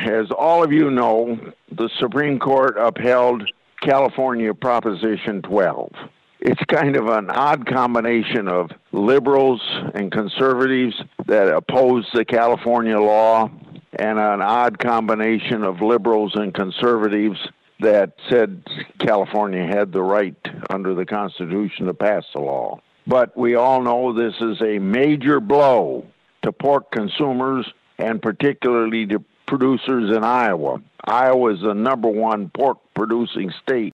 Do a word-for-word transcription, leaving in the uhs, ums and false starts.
as all of you know, the Supreme Court upheld California Proposition twelve. It's kind of an odd combination of liberals and conservatives that oppose the California law, and an odd combination of liberals and conservatives that said California had the right under the Constitution to pass the law. But we all know this is a major blow to pork consumers and particularly to producers in Iowa. Iowa is the number one pork producing state